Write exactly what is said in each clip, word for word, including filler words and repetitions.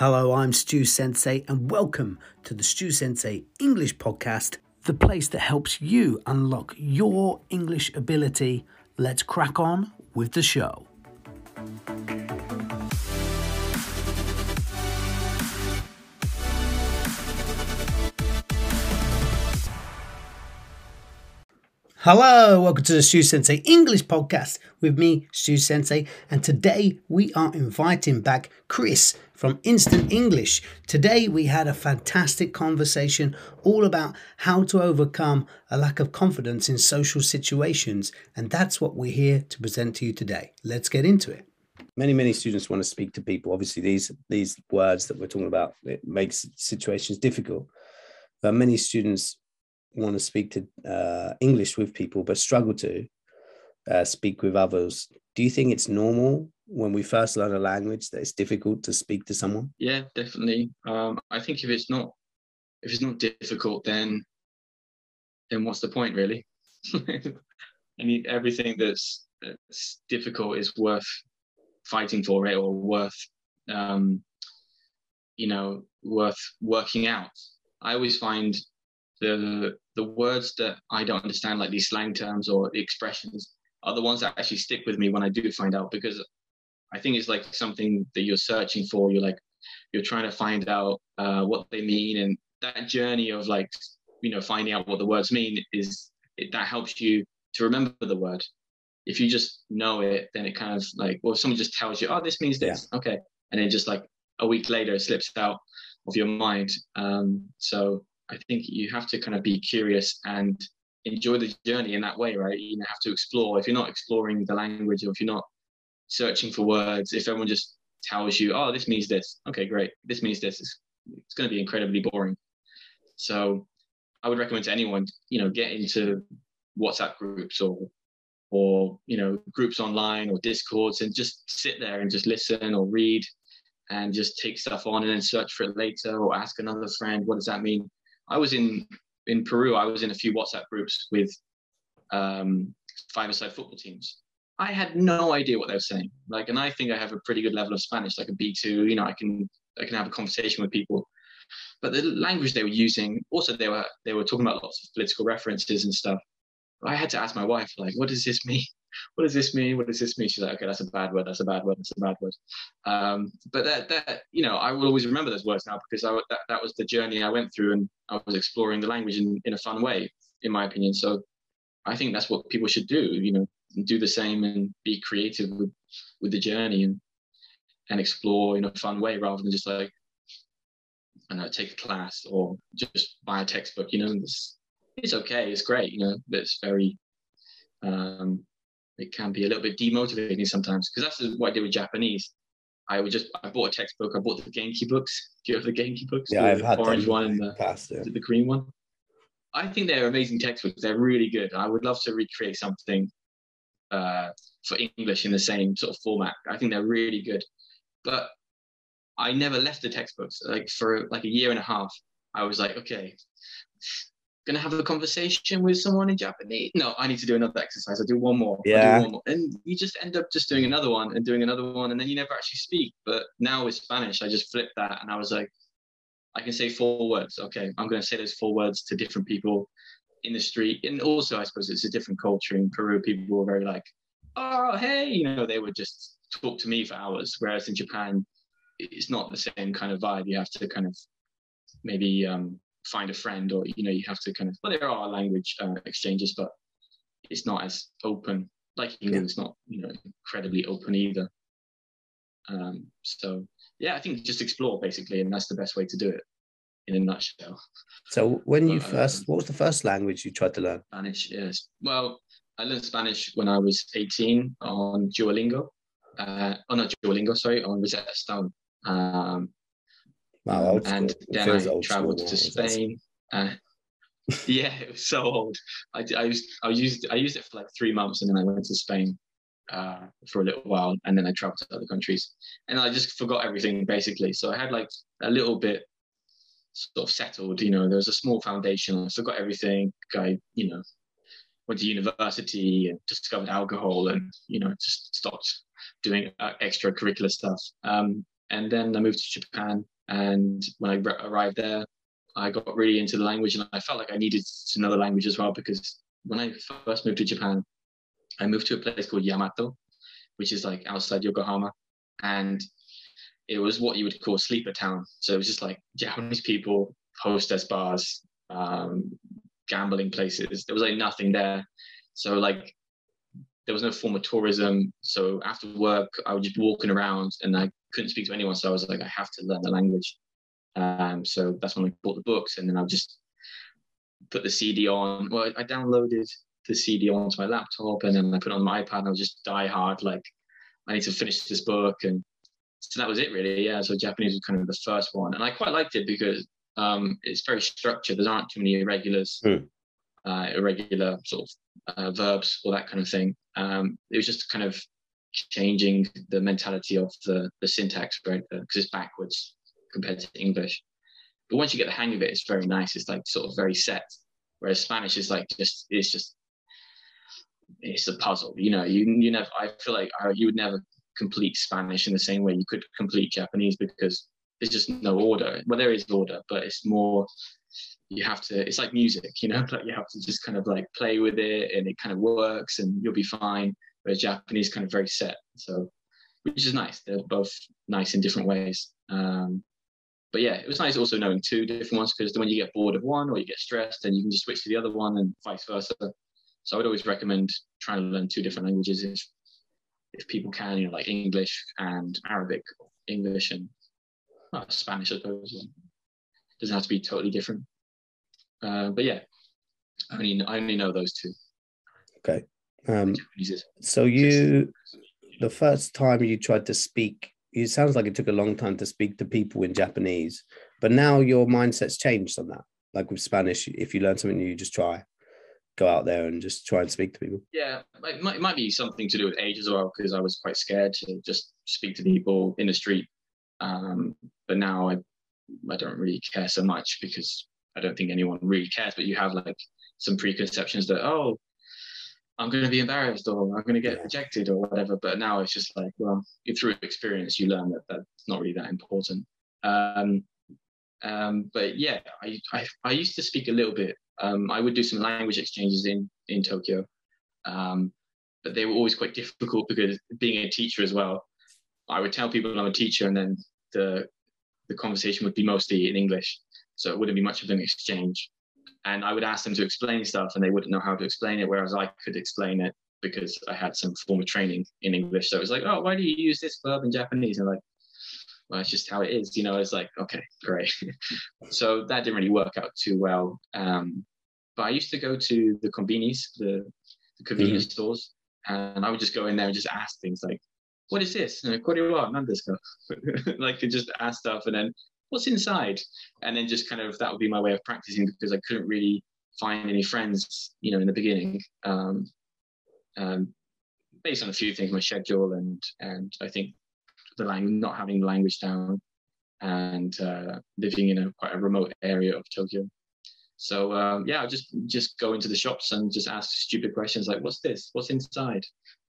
Hello, I'm Stu Sensei, and welcome to the Stu Sensei English Podcast, the place that helps you unlock your English ability. Let's crack on with the show. Hello, welcome to the Stu Sensei English Podcast with me, Stu Sensei, and today we are inviting back Chris from Instant English. Today we had a fantastic conversation all about how to overcome a lack of confidence in social situations, and that's what we're here to present to you today. Let's get into it. Many, many students want to speak to people. Obviously, these, these words that we're talking about, it makes situations difficult. But many students want to speak to uh, English with people, but struggle to uh, speak with others. Do you think it's normal when we first learn a language that it's difficult to speak to someone? Yeah, definitely. Um, I think if it's not if it's not difficult, then then what's the point, really? I mean, everything that's, that's difficult is worth fighting for, right? Or worth, um, you know, worth working out. I always find the the words that I don't understand, like these slang terms or expressions, are the ones that actually stick with me when I do find out, because I think it's like something that you're searching for. You're like, you're trying to find out uh, what they mean, and that journey of like, you know, finding out what the words mean is it, that helps you to remember the word. If you just know it, then it kind of like, well, if someone just tells you, oh, this means this, yeah. Okay, and then just like a week later, it slips out of your mind. Um, so I think you have to kind of be curious and enjoy the journey in that way, right? You have to explore. If you're not exploring the language, or if you're not searching for words, if everyone just tells you, oh, this means this, okay, great, this means this, it's, it's going to be incredibly boring. So I would recommend to anyone, you know, get into WhatsApp groups or, or, you know, groups online or Discords, and just sit there and just listen or read and just take stuff on and then search for it later, or ask another friend, what does that mean? I was in, in Peru, I was in a few WhatsApp groups with um, five-a-side football teams. I had no idea what they were saying. Like, and I think I have a pretty good level of Spanish, like a B two, you know, I can, I can have a conversation with people. But the language they were using, also they were, they were talking about lots of political references and stuff. I had to ask my wife, like, what does this mean? What does this mean? What does this mean? She's like, okay, that's a bad word. That's a bad word. That's a bad word. Um, but that, that, you know, I will always remember those words now, because I, that, that was the journey I went through, and I was exploring the language in, in a fun way, in my opinion. So I think that's what people should do, you know, do the same and be creative with, with the journey, and, and explore in a fun way, rather than just like, I don't know, take a class or just buy a textbook, you know. It's, it's okay. It's great, you know, but it's very, um, it can be a little bit demotivating sometimes, because that's what I did with Japanese. I would just, I bought a textbook. I bought the Genki books. Do you have the Genki books? Yeah, the I've had orange them one and the, past, yeah. the green one. I think they're amazing textbooks. They're really good. I would love to recreate something uh, for English in the same sort of format. I think they're really good. But I never left the textbooks. Like for like a year and a half, I was like, okay, gonna have a conversation with someone in Japanese. No, I need to do another exercise. I'll do one more. Yeah. I'll do one more. And you just end up just doing another one and doing another one, and then you never actually speak. But now with Spanish, I just flipped that, and I was like, I can say four words. Okay, I'm gonna say those four words to different people in the street. And also, I suppose it's a different culture in Peru. People were very like, oh, hey, you know, they would just talk to me for hours. Whereas in Japan, it's not the same kind of vibe. You have to kind of maybe um, find a friend, or, you know, you have to kind of, well, there are language uh, exchanges, but it's not as open. Like England, it's not, you know, incredibly open either. Um, so yeah, I think just explore basically, and that's the best way to do it in a nutshell. So when you but, first, um, what was the first language you tried to learn? Spanish, yes. Well, I learned Spanish when I was eighteen on Duolingo. Uh, oh, not Duolingo, sorry, on Rosetta Stone. Um, Wow, old school. and then I traveled to Spain. Uh, yeah, it was so old. I, I used I used I used it for like three months, and then I went to Spain uh, for a little while, and then I traveled to other countries, and I just forgot everything basically. So I had like a little bit sort of settled. You know, there was a small foundation. I forgot everything. I, you know, went to university and discovered alcohol, and, you know, just stopped doing uh, extracurricular stuff. Um, and then I moved to Japan. And when I re- arrived there, I got really into the language, and I felt like I needed to know the language as well, because when I first moved to Japan, I moved to a place called Yamato, which is like outside Yokohama, and it was what you would call sleeper town. So it was just like Japanese people, hostess bars, um, gambling places. There was like nothing there. So like there was no form of tourism. So after work, I was just walking around and I couldn't speak to anyone. So I was like, I have to learn the language. Um, so that's when I bought the books, and then I would just put the C D on. Well, I downloaded the C D onto my laptop, and then I put it on my iPad, and I was just die hard, like, I need to finish this book. And so that was it really. Yeah. So Japanese was kind of the first one. And I quite liked it because um, it's very structured. There aren't too many irregulars, mm. uh, irregular sort of uh, verbs or that kind of thing. Um, it was just kind of changing the mentality of the, the syntax, right? Because it's backwards compared to English. But once you get the hang of it, it's very nice. It's like sort of very set. Whereas Spanish is like just, it's just, it's a puzzle. You know, you you never, I feel like I, you would never complete Spanish in the same way you could complete Japanese, because there's just no order. Well, there is order, but it's more, you have to, it's like music, you know, like you have to just kind of like play with it, and it kind of works and you'll be fine. Whereas Japanese kind of very set. So, which is nice. They're both nice in different ways. Um, but yeah, it was nice also knowing two different ones, because then when you get bored of one or you get stressed, then you can just switch to the other one and vice versa. So I would always recommend trying to learn two different languages if if people can, you know, like English and Arabic, or English and well, Spanish, I suppose. It doesn't have to be totally different. Uh, but yeah, I only I only know those two. Okay. Um, so you, the first time you tried to speak, it sounds like it took a long time to speak to people in Japanese, but now your mindset's changed on that. Like with Spanish, if you learn something new, you just try, go out there and just try and speak to people. Yeah, it might, it might be something to do with age as well, because I was quite scared to just speak to people in the street. Um, but now I, I don't really care so much, because I don't think anyone really cares, but you have like some preconceptions that, oh, I'm going to be embarrassed, or I'm going to get rejected or whatever. But now it's just like, well, through experience, you learn that that's not really that important. Um, um, but yeah, I, I, I used to speak a little bit. Um, I would do some language exchanges in, in Tokyo, um, but they were always quite difficult, because being a teacher as well, I would tell people I'm a teacher, and then the the conversation would be mostly in English. So it wouldn't be much of an exchange. And I would ask them to explain stuff, and they wouldn't know how to explain it, whereas I could explain it because I had some form of training in English. So it was like, oh, why do you use this verb in Japanese? And like, well, it's just how it is. You know, it's like, okay, great. So that didn't really work out too well. Um, but I used to go to the konbinis, the, the convenience mm-hmm. stores, and I would just go in there and just ask things like, what is this? Korewa, nan desu ka? Like, just ask stuff, and then, what's inside? And then just kind of, that would be my way of practicing, because I couldn't really find any friends, you know, in the beginning, um, um, based on a few things, my schedule, and and I think the language, not having the language down, and uh, living in a quite a remote area of Tokyo. So um, yeah, just just go into the shops and just ask stupid questions like, what's this? What's inside?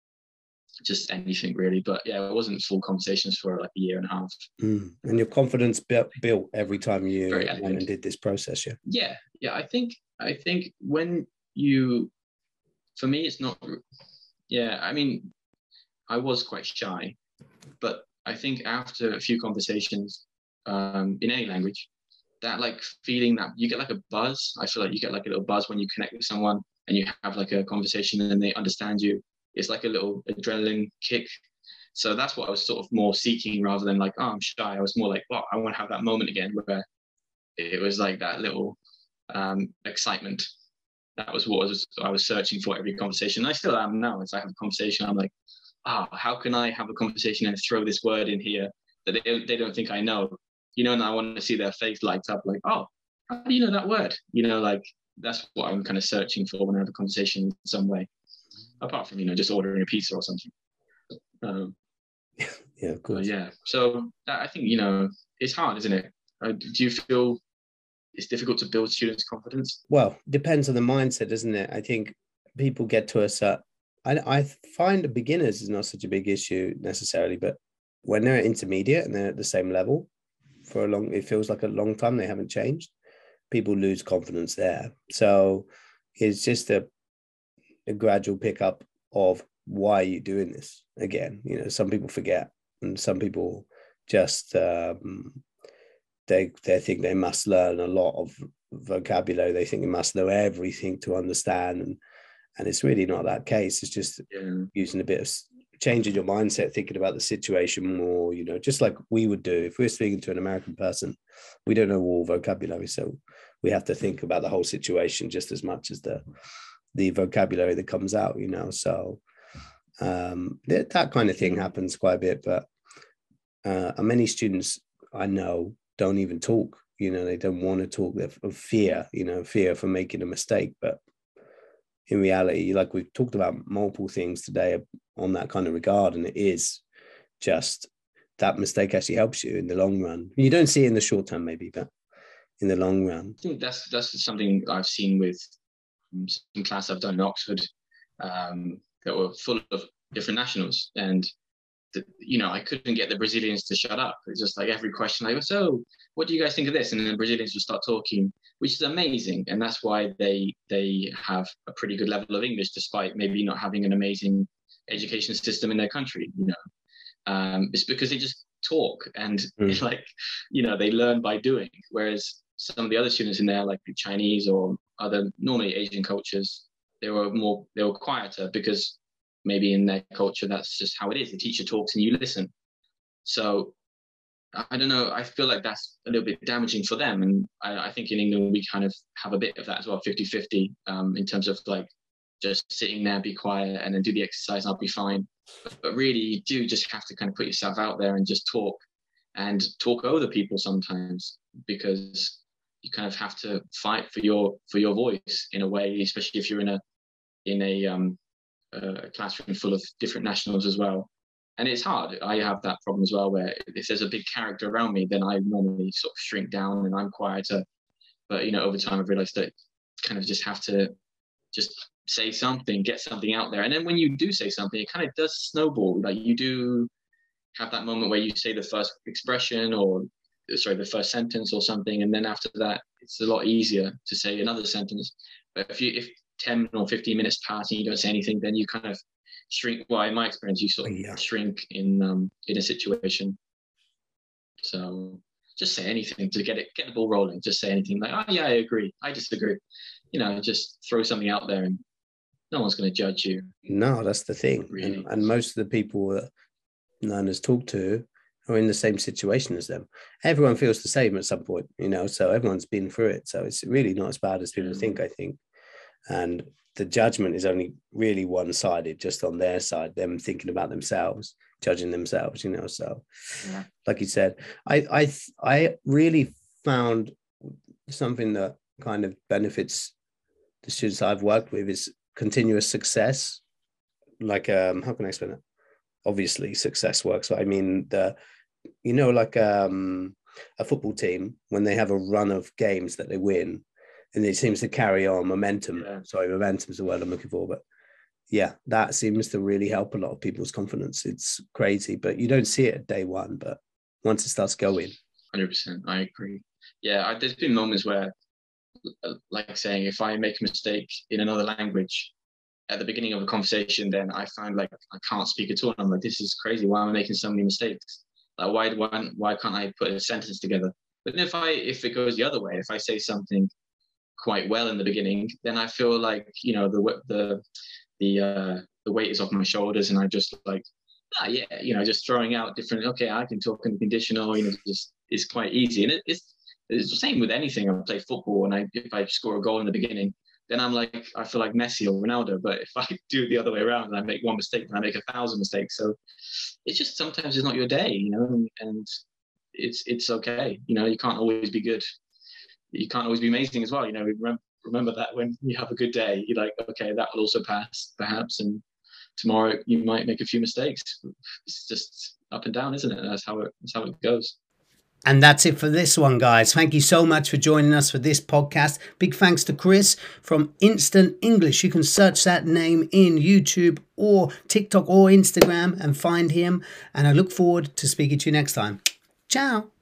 Just anything really. But yeah, it wasn't full conversations for like a year and a half. Mm. And your confidence built, built every time you went and did this process, yeah? Yeah, yeah. I think I think when you, for me, it's not. Yeah, I mean, I was quite shy, but I think after a few conversations um, in any language, that like feeling that you get like a buzz. I feel like you get like a little buzz when you connect with someone and you have like a conversation and they understand you. It's like a little adrenaline kick. So that's what I was sort of more seeking, rather than like, oh, I'm shy. I was more like, well, I want to have that moment again where it was like that little um, excitement. That was what I was, I was searching for every conversation. I still am now. As I have a conversation, I'm like, ah, oh, how can I have a conversation and throw this word in here that they don't, they don't think I know? You know, and I want to see their face light up like, oh, how do you know that word? You know, like that's what I'm kind of searching for when I have a conversation in some way. Apart from, you know, just ordering a pizza or something. Um, yeah, of course. Yeah. So that, I think, you know, it's hard, isn't it? Uh, do you feel it's difficult to build students' confidence? Well, depends on the mindset, doesn't it? I think people get to a certain, I, I find beginners is not such a big issue necessarily, but when they're intermediate and they're at the same level for a long, it feels like a long time, they haven't changed, people lose confidence there. So it's just a, a gradual pickup of why are you doing this again. You know, some people forget, and some people just um, they they think they must learn a lot of vocabulary. They think they must know everything to understand, and and it's really not that case. It's just yeah. using a bit of changing your mindset, thinking about the situation more. You know, just like we would do if we we're speaking to an American person. We don't know all vocabulary, so we have to think about the whole situation just as much as the the vocabulary that comes out. You know, so um, that, that kind of thing happens quite a bit. But uh, many students I know don't even talk. You know, they don't want to talk. They're of fear. You know, fear for making a mistake, but in reality, like we've talked about multiple things today on that kind of regard, and it is just that mistake actually helps you in the long run. You don't see it in the short term, maybe, but in the long run. I think that's that's something I've seen with some class I've done in Oxford um, that were full of different nationals, and the, you know, I couldn't get the Brazilians to shut up. It's just like every question I go, so what do you guys think of this? And then the Brazilians would start talking, which is amazing. And that's why they they have a pretty good level of English, despite maybe not having an amazing education system in their country. You know, um, it's because they just talk, and mm. it's like, you know, they learn by doing. Whereas some of the other students in there, like the Chinese or other normally Asian cultures, they were more they were quieter because maybe in their culture, that's just how it is. The teacher talks and you listen. So I don't know. I feel like that's a little bit damaging for them. And I, I think in England, we kind of have a bit of that as well, fifty fifty um, in terms of like just sitting there, be quiet and then do the exercise and I'll be fine. But, but really, you do just have to kind of put yourself out there and just talk and talk over people sometimes, because you kind of have to fight for your for your voice in a way, especially if you're in a in a um, a classroom full of different nationals as well. And it's hard. I have that problem as well, where if there's a big character around me, then I normally sort of shrink down and I'm quieter. But, you know, over time I've realized that kind of just have to just say something, get something out there. And then when you do say something, it kind of does snowball. Like you do have that moment where you say the first expression or, sorry, the first sentence or something. And then after that, it's a lot easier to say another sentence. But if you, if ten or fifteen minutes pass and you don't say anything, then you kind of shrink. Well, in my experience, you sort of yeah. shrink in um, in a situation. So just say anything to get it, get the ball rolling. Just say anything like, oh yeah, I agree, I disagree. You know, just throw something out there, and no one's going to judge you. No, that's the thing. Really. And, and most of the people that learners talk to are in the same situation as them. Everyone feels the same at some point, you know. So everyone's been through it. So it's really not as bad as people yeah. think. I think. And the judgment is only really one-sided, just on their side, them thinking about themselves, judging themselves, you know. So yeah. like you said, I, I, I really found something that kind of benefits the students I've worked with is continuous success. Like, um, how can I explain it? Obviously success works, but I mean, the, you know, like um, a football team, when they have a run of games that they win, and it seems to carry on momentum. Yeah. Sorry, momentum is the word I'm looking for. But yeah, that seems to really help a lot of people's confidence. It's crazy, but you don't see it at day one. But once it starts going. one hundred percent. I agree. Yeah, I, there's been moments where, like saying, if I make a mistake in another language at the beginning of a conversation, then I find like I can't speak at all. And I'm like, this is crazy. Why am I making so many mistakes? Like, why, why, why can't I put a sentence together? But if I, if it goes the other way, if I say something quite well in the beginning, then I feel like, you know, the the the uh the weight is off my shoulders, and I just like, ah yeah, you know, just throwing out different, okay, I can talk in the conditional, you know, just it's quite easy. And it, it's it's the same with anything. I play football, and I if I score a goal in the beginning, then I'm like, I feel like Messi or Ronaldo. But if I do it the other way around and I make one mistake, and I make a thousand mistakes. So it's just sometimes it's not your day, you know, and, and it's it's okay. You know, you can't always be good. You can't always be amazing as well. You know, remember, remember that when you have a good day, you're like, okay, that will also pass perhaps. And tomorrow you might make a few mistakes. It's just up and down, isn't it? That's how it, that's how it goes. And that's it for this one, guys. Thank you so much for joining us for this podcast. Big thanks to Chris from Instant English. You can search that name in YouTube or TikTok or Instagram and find him. And I look forward to speaking to you next time. Ciao.